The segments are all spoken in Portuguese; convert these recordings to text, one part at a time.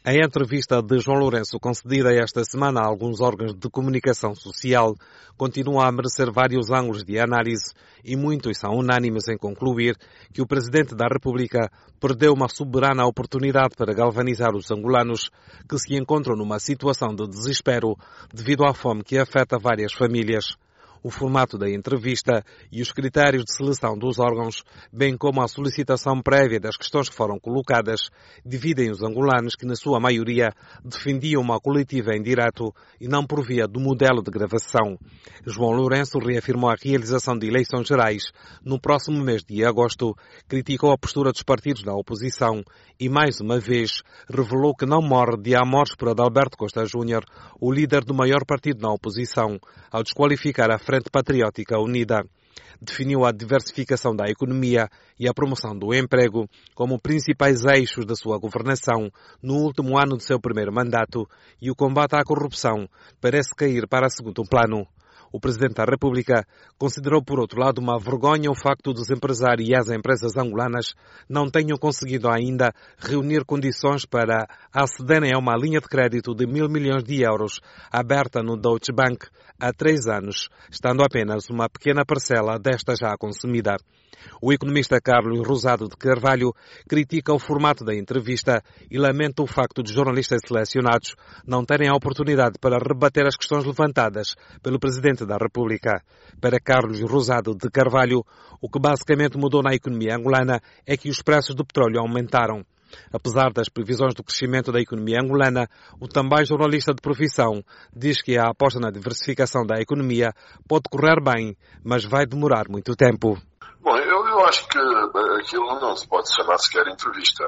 Em entrevista de João Lourenço concedida esta semana a alguns órgãos de comunicação social, continua a merecer vários ângulos de análise e muitos são unânimes em concluir que o Presidente da República perdeu uma soberana oportunidade para galvanizar os angolanos que se encontram numa situação de desespero devido à fome que afeta várias famílias. O formato da entrevista e os critérios de seleção dos órgãos, bem como a solicitação prévia das questões que foram colocadas, dividem os angolanos que, na sua maioria, defendiam uma coletiva em direto e não por via do modelo de gravação. João Lourenço reafirmou a realização de eleições gerais no próximo mês de agosto, criticou a postura dos partidos da oposição e, mais uma vez, revelou que não morre de amores por Adalberto Costa Júnior, o líder do maior partido na oposição, ao desqualificar a Frente Patriótica Unida. Definiu a diversificação da economia e a promoção do emprego como principais eixos da sua governação no último ano de seu primeiro mandato e o combate à corrupção parece cair para segundo plano. O Presidente da República considerou, por outro lado, uma vergonha o facto dos empresários e as empresas angolanas não tenham conseguido ainda reunir condições para acederem a uma linha de crédito de 1.000 milhões de euros aberta no Deutsche Bank há 3 anos, estando apenas uma pequena parcela desta já consumida. O economista Carlos Rosado de Carvalho critica o formato da entrevista e lamenta o facto de jornalistas selecionados não terem a oportunidade para rebater as questões levantadas pelo Presidente da República. Para Carlos Rosado de Carvalho, o que basicamente mudou na economia angolana é que os preços do petróleo aumentaram. Apesar das previsões do crescimento da economia angolana, o também jornalista de profissão diz que a aposta na diversificação da economia pode correr bem, mas vai demorar muito tempo. Bom, eu acho que aquilo não se pode chamar sequer entrevista.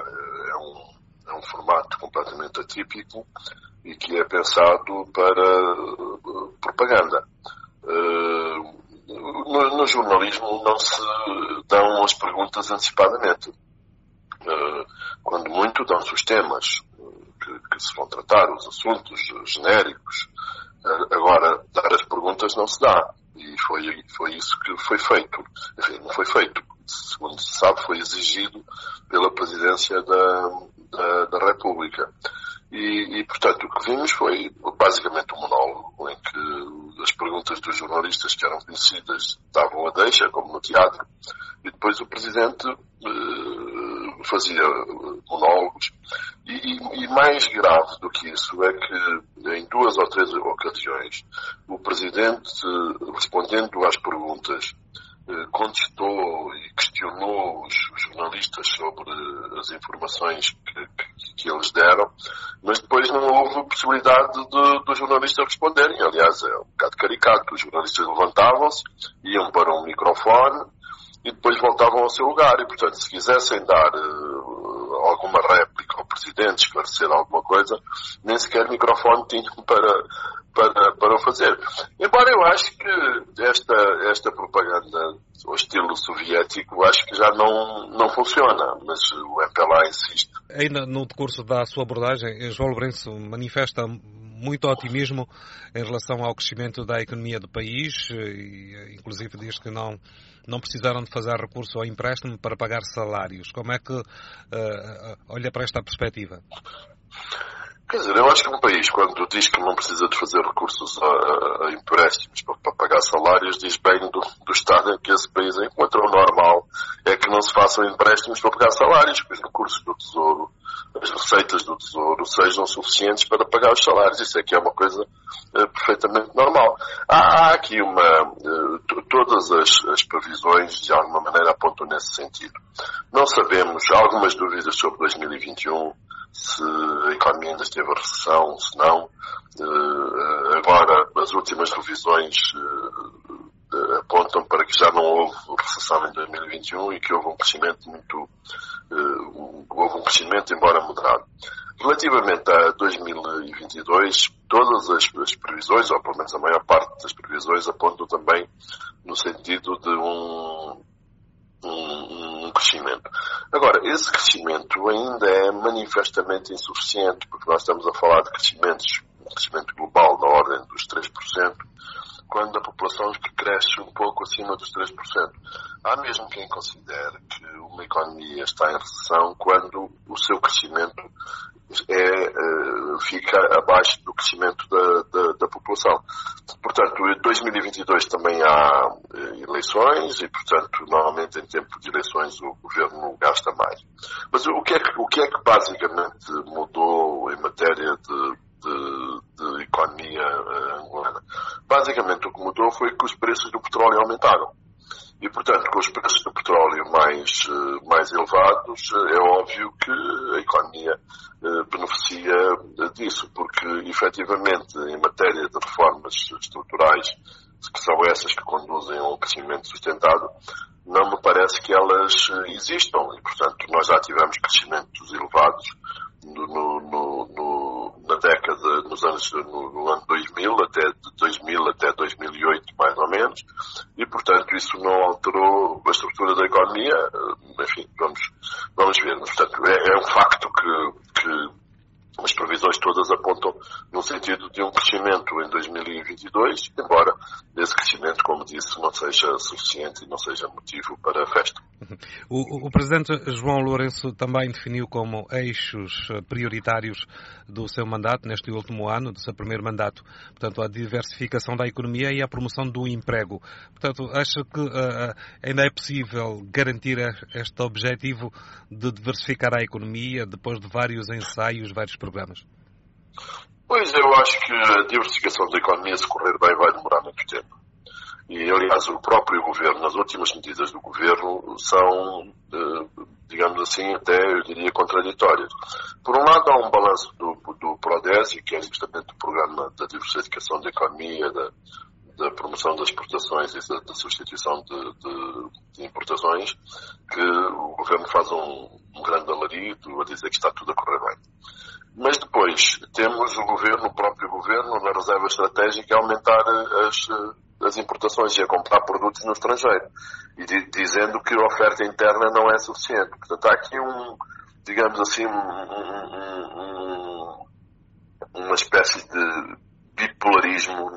É um formato completamente atípico e que é pensado para propaganda. No jornalismo não se dão as perguntas antecipadamente. Quando muito dão-se os temas que se vão tratar, os assuntos genéricos. Agora, dar as perguntas não se dá. E foi isso que foi feito. Enfim, não foi feito. Segundo se sabe, foi exigido pela Presidência da República. E, portanto, o que vimos foi basicamente um monólogo em que as perguntas dos jornalistas que eram conhecidas davam a deixa, como no teatro, e depois o Presidente fazia monólogos. E mais grave do que isso é que em 2 ou 3 ocasiões o Presidente, respondendo às perguntas, contestou e questionou os jornalistas sobre as informações que eles deram, mas depois não houve possibilidade dos jornalistas responderem. Aliás, é um bocado caricato. Os jornalistas levantavam-se, iam para um microfone e depois voltavam ao seu lugar. E, portanto, se quisessem dar alguma réplica ao Presidente, esclarecer alguma coisa, nem sequer microfone tinham para o fazer. Embora eu acho que esta propaganda ao estilo soviético, acho que já não funciona, mas o MPLA insiste. Ainda no decurso da sua abordagem, João Lourenço manifesta muito otimismo em relação ao crescimento da economia do país e inclusive diz que não precisaram de fazer recurso ao empréstimo para pagar salários. Como é que olha para esta perspectiva? Quer dizer, eu acho que um país, quando diz que não precisa de fazer recursos a empréstimos para pagar salários, diz bem do estado em que esse país encontra. O normal é que não se façam empréstimos para pagar salários, que os recursos do Tesouro, as receitas do Tesouro, sejam suficientes para pagar os salários. Isso é que é uma coisa perfeitamente normal. Há aqui todas as previsões, de alguma maneira, apontam nesse sentido. Não sabemos, há algumas dúvidas sobre 2021, se a economia ainda esteve a recessão, se não. Agora, as últimas revisões apontam para que já não houve recessão em 2021 e que houve um crescimento embora moderado. Relativamente a 2022, todas as previsões, ou pelo menos a maior parte das previsões, apontam também no sentido de um crescimento. Agora, esse crescimento ainda é manifestamente insuficiente, porque nós estamos a falar de um crescimento global da ordem dos 3%, quando a população cresce um pouco acima dos 3%. Há mesmo quem considere que uma economia está em recessão quando o seu crescimento é fica abaixo do crescimento da população. Portanto, em 2022 também há eleições e, portanto, normalmente em tempo de eleições o governo gasta mais. Mas o que é que basicamente mudou em matéria de economia angolana? Basicamente o que mudou foi que os preços do petróleo aumentaram. E, portanto, com os preços do petróleo mais elevados, é óbvio que a economia beneficia disso, porque, efetivamente, em matéria de reformas estruturais, que são essas que conduzem a um crescimento sustentado, não me parece que elas existam. E, portanto, nós já tivemos crescimentos elevados na década, no ano 2000, de 2000 até 2008, mais ou menos, e, portanto, isso não alterou a estrutura da economia. Enfim, vamos ver. Mas, portanto, é um facto que as previsões todas apontam no sentido de um crescimento em 2022, embora esse crescimento, como disse, não seja suficiente e não seja motivo para a festa. O Presidente João Lourenço também definiu como eixos prioritários do seu mandato, neste último ano, do seu primeiro mandato, portanto, a diversificação da economia e a promoção do emprego. Portanto, acha que ainda é possível garantir este objetivo de diversificar a economia depois de vários ensaios, vários programas? Pois, eu acho que a diversificação da economia, se correr bem, vai demorar muito tempo. E, aliás, o próprio governo, as últimas medidas do governo são, digamos assim, até, eu diria, contraditórias. Por um lado, há um balanço do PRODESI, que é justamente o programa da diversificação da economia, da promoção das exportações e da substituição de importações, que o governo faz um grande alarido a dizer que está tudo a correr bem. Mas depois temos o próprio governo, na reserva estratégica, a aumentar as importações e a comprar produtos no estrangeiro, e dizendo que a oferta interna não é suficiente. Portanto, há aqui digamos assim, uma espécie de bipolarismo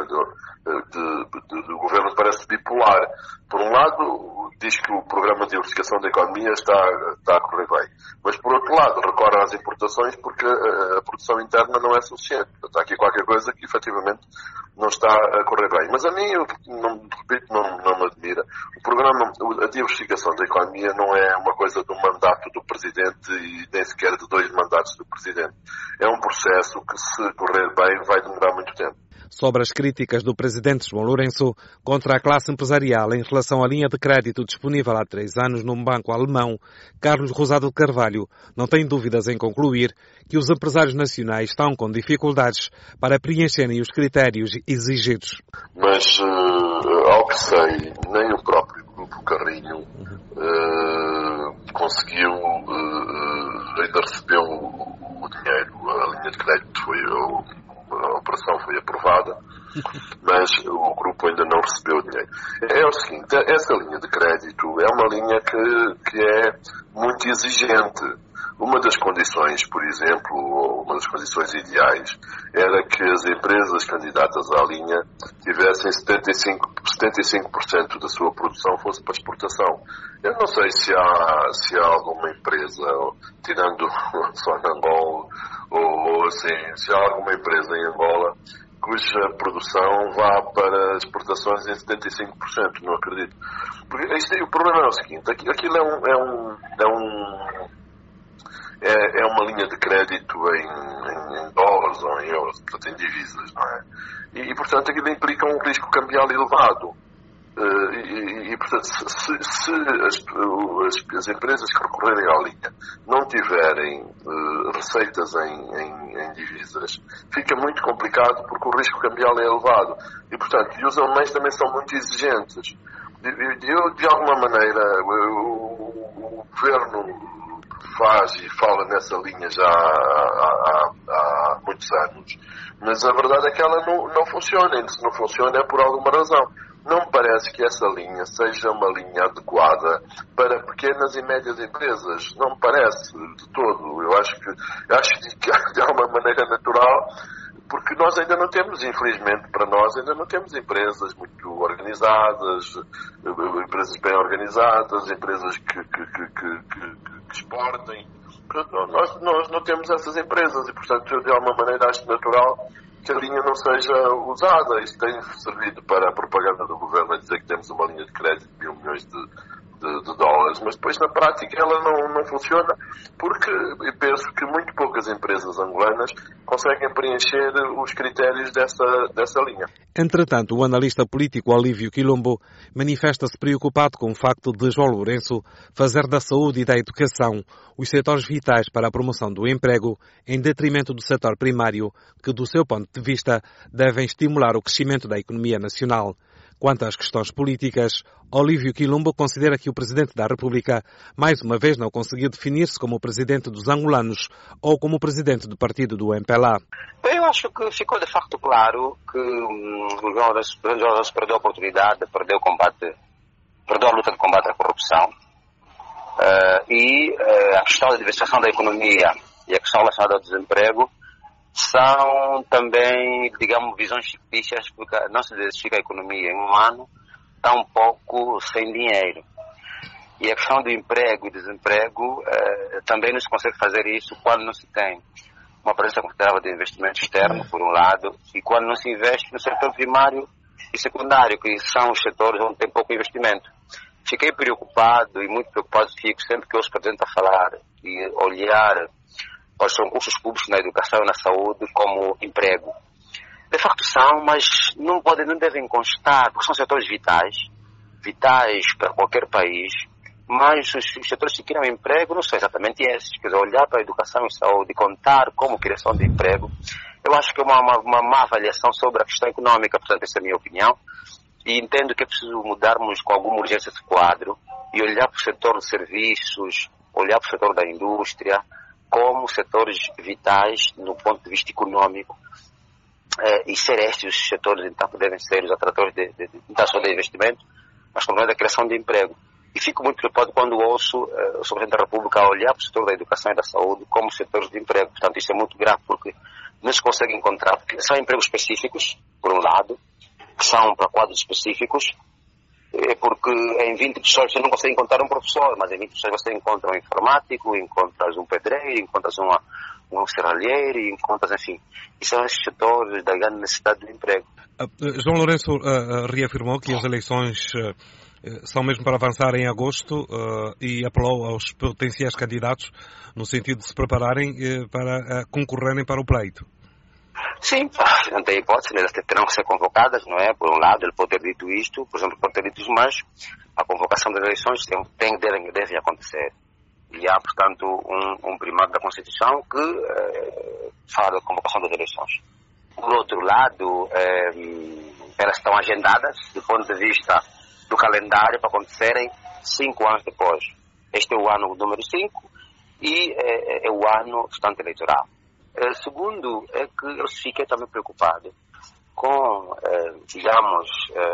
do governo, parece bipolar. Por um lado, diz que o programa de diversificação da economia está a correr bem, mas por outro lado recorre às importações porque a produção interna não é suficiente. Portanto, há aqui qualquer coisa que efetivamente não está a correr bem. Mas a mim, não me admira. A diversificação da economia não é uma coisa do mandato do Presidente e nem sequer de 2 mandatos do Presidente. É um processo que, se correr bem, vai demorar muito tempo. Sobre as críticas do Presidente João Lourenço contra a classe empresarial em relação à linha de crédito disponível há 3 anos num banco alemão, Carlos Rosado de Carvalho não tem dúvidas em concluir que os empresários nacionais estão com dificuldades para preencherem os critérios exigidos. Mas, ao que sei, nem o próprio Grupo Carrinho conseguiu, ainda recebeu o dinheiro. A linha de crédito a operação foi aprovada, mas o grupo ainda não recebeu o dinheiro. É o seguinte, essa linha de crédito é uma linha que é muito exigente. Uma das condições, por exemplo, ou uma das condições ideais, era que as empresas candidatas à linha tivessem 75% da sua produção fosse para exportação. Eu não sei se há alguma empresa, tirando só na Angola, ou assim, se há alguma empresa em Angola cuja produção vá para exportações em 75%, não acredito. Porque o problema é o seguinte, aquilo é uma linha de crédito em dólares ou em euros, portanto em divisas, não é? E portanto aquilo implica um risco cambial elevado. E portanto, se as empresas que recorrerem à linha não tiverem receitas em divisas, fica muito complicado porque o risco cambial é elevado. E portanto, os alemães também são muito exigentes. De alguma maneira, o governo faz e fala nessa linha já há muitos anos, mas a verdade é que ela não funciona, e se não funciona é por alguma razão. Não me parece que essa linha seja uma linha adequada para pequenas e médias empresas. Não me parece de todo. Eu acho que de alguma maneira natural, porque nós ainda não temos, infelizmente para nós, ainda não temos empresas muito organizadas, empresas bem organizadas, empresas que exportem. Nós não temos essas empresas e, portanto, de alguma maneira acho natural que a linha não seja usada. Isto tem servido para a propaganda do governo a dizer que temos uma linha de crédito de 1.000 milhões de dólares, mas depois na prática ela não funciona porque eu penso que muito poucas empresas angolanas conseguem preencher os critérios dessa linha. Entretanto, o analista político Olívio Quilombo manifesta-se preocupado com o facto de João Lourenço fazer da saúde e da educação os setores vitais para a promoção do emprego em detrimento do setor primário, que, do seu ponto de vista, devem estimular o crescimento da economia nacional. Quanto às questões políticas, Olívio Quilombo considera que o Presidente da República mais uma vez não conseguiu definir-se como o Presidente dos angolanos ou como o Presidente do partido do MPLA. Eu acho que ficou de facto claro que o João Lourenço perdeu a oportunidade, perdeu a luta de combate à corrupção e a questão da diversificação da economia e a questão relacionada ao desemprego são também, digamos, visões fictícias, porque não se diversifica a economia em um ano, tampouco sem dinheiro. E a questão do emprego e desemprego também não se consegue fazer isso quando não se tem uma presença considerável de investimento externo, por um lado, e quando não se investe no setor primário e secundário, que são os setores onde tem pouco investimento. Fiquei preocupado e muito preocupado fico sempre que eu os apresento a falar e olhar quais são recursos públicos na educação e na saúde como emprego. De facto são, mas não devem constar, porque são setores vitais para qualquer país, mas os setores que criam emprego não são exatamente esses. Quer dizer, olhar para a educação e saúde e contar como criação de emprego, eu acho que é uma má avaliação sobre a questão económica, portanto essa é a minha opinião, e entendo que é preciso mudarmos com alguma urgência esse quadro e olhar para o setor de serviços, olhar para o setor da indústria, como setores vitais no ponto de vista econômico, e ser estes os setores então que devem ser os atratores não só de investimento, mas também da criação de emprego. E fico muito preocupado quando ouço o Presidente da República olhar para o setor da educação e da saúde como setores de emprego. Portanto, isso é muito grave porque não se consegue encontrar, porque são empregos específicos, por um lado, que são para quadros específicos, porque em 20 pessoas você não consegue encontrar um professor, mas em 20 pessoas você encontra um informático, encontras um pedreiro, encontras um serralheiro, encontras, enfim. E são esses setores da grande necessidade de emprego. João Lourenço reafirmou que as eleições são mesmo para avançar em agosto e apelou aos potenciais candidatos no sentido de se prepararem para concorrerem para o pleito. Sim, não tem hipótese, elas terão que ser convocadas, não é? Por um lado, ele pode ter dito isto, por exemplo, pode ter dito isso, mas a convocação das eleições deve acontecer. E há, portanto, um primado da Constituição que fala da convocação das eleições. Por outro lado, elas estão agendadas, do ponto de vista do calendário, para acontecerem 5 anos depois. Este é o ano número 5 e é o ano estante eleitoral. Segundo, é que eu fiquei também preocupado com, digamos,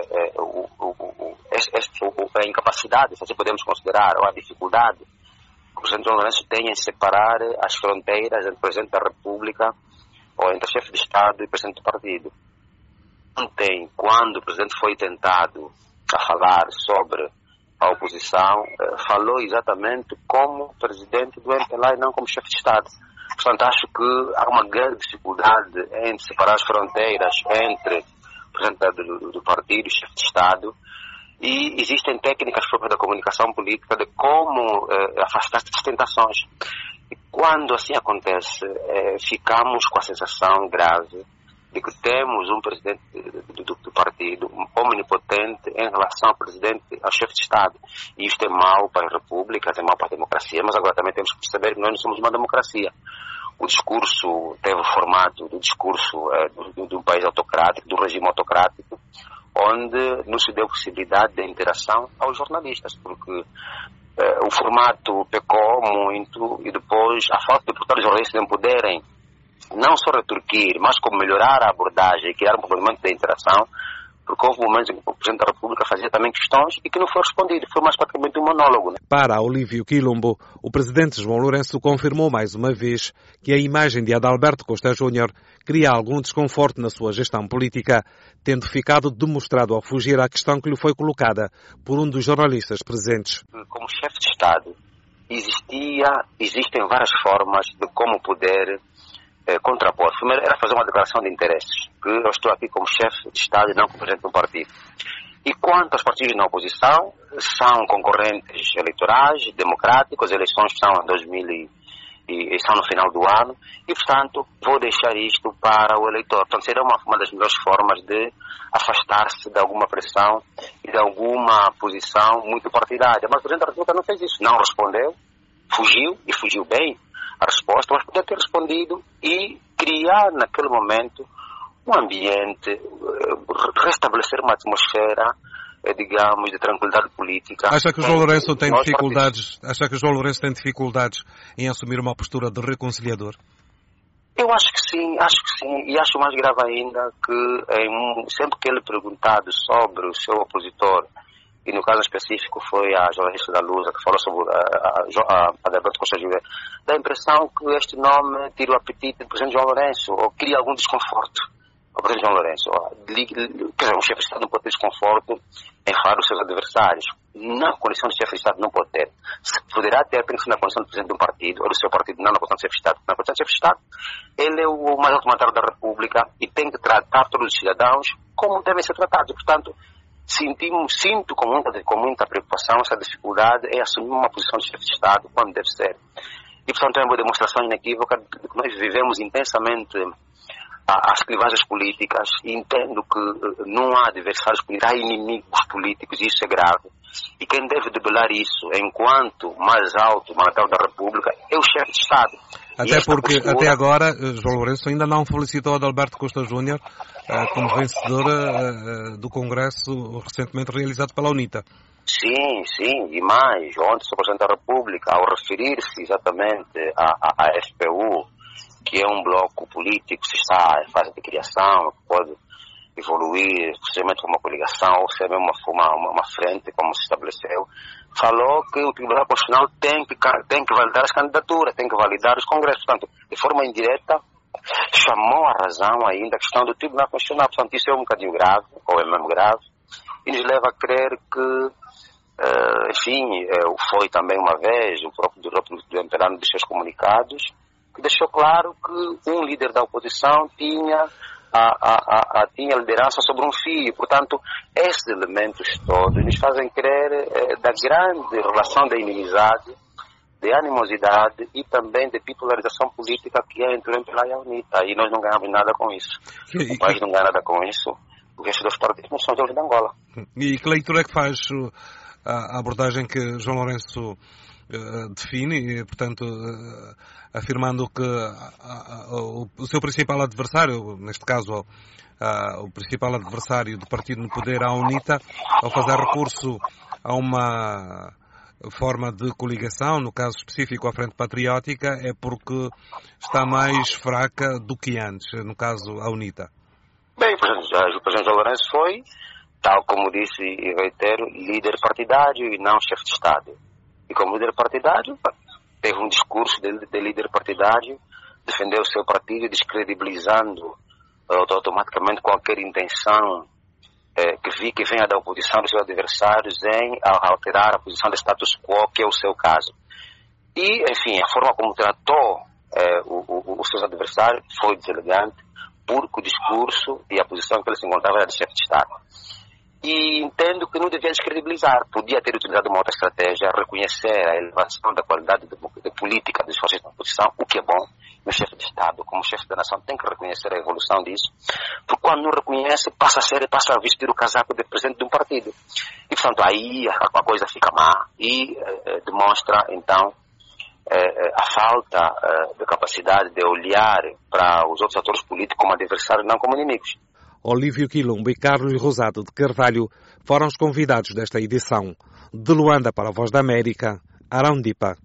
a incapacidade, se podemos considerar, ou a dificuldade que o Presidente João Lourenço tem em separar as fronteiras entre o Presidente da República ou entre o chefe de Estado e o Presidente do partido. Ontem, quando o Presidente foi tentado a falar sobre a oposição, falou exatamente como Presidente do MPLA e não como chefe de Estado. Portanto, acho que há uma grande dificuldade em separar as fronteiras entre o Presidente do partido e o chefe de Estado, e existem técnicas próprias da comunicação política de como afastar essas tentações. E quando assim acontece, ficamos com a sensação grave de que temos um presidente do partido omnipotente em relação ao chefe de Estado. E isto é mau para as repúblicas, é mau para a democracia, mas agora também temos que perceber que nós não somos uma democracia. O discurso teve o formato do discurso de um país autocrático, de um regime autocrático, onde não se deu possibilidade de interação aos jornalistas, porque o formato pecou muito e depois a falta de portar os jornalistas em poderem não só retorquir, mas como melhorar a abordagem e criar um complemento de interação, porque houve momentos em que o Presidente da República fazia também questões e que não foi respondido, foi mais praticamente um monólogo. Né? Para Olívio Quilombo, o Presidente João Lourenço confirmou mais uma vez que a imagem de Adalberto Costa Júnior cria algum desconforto na sua gestão política, tendo ficado demonstrado ao fugir à questão que lhe foi colocada por um dos jornalistas presentes. Como chefe de Estado, existem várias formas de como poder contrapor. Primeiro era fazer uma declaração de interesses, que eu estou aqui como chefe de Estado e não como presidente de um partido. E quanto aos partidos na oposição, são concorrentes eleitorais, democráticos, as eleições estão em 2000 e estão no final do ano, e portanto vou deixar isto para o eleitor. Portanto seria uma das melhores formas de afastar-se de alguma pressão e de alguma posição muito partidária. Mas o Presidente da República não fez isso, não respondeu, fugiu, e fugiu bem a resposta, mas podia ter respondido e criar naquele momento um ambiente, restabelecer uma atmosfera, digamos, de tranquilidade política. Acha que o João Lourenço tem dificuldades? Acha que o João Lourenço tem dificuldades em assumir uma postura de reconciliador? Eu acho que sim, e acho mais grave ainda que sempre que ele é perguntado sobre o seu opositor, e no caso específico foi a jornalista da Lusa que falou sobre a Débora Costa Júlia, dá a impressão que este nome tira o apetite do Presidente João Lourenço, ou cria algum desconforto ao Presidente João Lourenço. Quer dizer, um chefe de Estado não pode ter desconforto em falar dos seus adversários. Na condição de chefe de Estado não pode ter. Se poderá ter, penso na condição de Presidente de um partido, ou do seu partido, não na condição de chefe de Estado. Na condição de chefe de Estado, ele é o mais alto mandatário da República e tem que tratar todos os cidadãos como devem ser tratados. Portanto, sinto com muita preocupação essa dificuldade em assumir uma posição de chefe de Estado quando deve ser. E, portanto, é uma demonstração inequívoca de que nós vivemos intensamente as clivagens políticas, e entendo que não há adversários políticos, há inimigos políticos, e isso é grave. E quem deve debelar isso, enquanto mais alto mandatário da República, é o chefe de Estado. Até porque, até agora, João Lourenço ainda não felicitou Adalberto Costa Júnior como vencedora do Congresso recentemente realizado pela UNITA. Sim, e mais, ontem o Presidente da República, ao referir-se exatamente à FPU, que é um bloco político que está em fase de criação, pode evoluir, possivelmente como uma coligação, ou ser mesmo uma frente, como se estabeleceu, falou que o Tribunal Constitucional tem que validar as candidaturas, tem que validar os congressos. Portanto, de forma indireta, chamou a razão ainda a questão do Tribunal Constitucional. Portanto, isso é um bocadinho grave, ou é mesmo grave, e nos leva a crer que, foi também uma vez o próprio do Imperano dos seus comunicados, que deixou claro que um líder da oposição tinha tinha liderança sobre um fio. Portanto, esses elementos todos nos fazem crer da grande relação de inimizade, de animosidade e também de bipolarização política que é entre o MPLA e a UNITA. E nós não ganhamos nada com isso. O país não ganha nada com isso. O resto dos partidos não são os de Angola. E que leitura é que faz a abordagem que João Lourenço define, portanto, afirmando que o seu principal adversário, neste caso o principal adversário do partido no poder, a UNITA, ao fazer recurso a uma forma de coligação, no caso específico a Frente Patriótica, é porque está mais fraca do que antes, no caso a UNITA. Bem, o Presidente João Lourenço foi, tal como disse e reitero, líder partidário e não chefe de Estado. E como líder partidário, teve um discurso de líder partidário, defendeu o seu partido, descredibilizando automaticamente qualquer intenção que venha da oposição dos seus adversários em alterar a posição de status quo, que é o seu caso. E, enfim, a forma como tratou os seus adversários foi deselegante, porque o discurso e a posição que ele se encontrava era de chefe de Estado. E entendo que não devia descredibilizar. Podia ter utilizado uma outra estratégia, reconhecer a elevação da qualidade de política dos forças da oposição, o que é bom. O chefe de Estado, como chefe da nação, tem que reconhecer a evolução disso. Porque quando não reconhece, passa a vestir o casaco de presidente de um partido. E, portanto, aí a coisa fica má e demonstra, então, a falta de capacidade de olhar para os outros atores políticos como adversários, não como inimigos. Olívio Quilombo e Carlos Rosado de Carvalho foram os convidados desta edição. De Luanda para a Voz da América, Arão Dipa.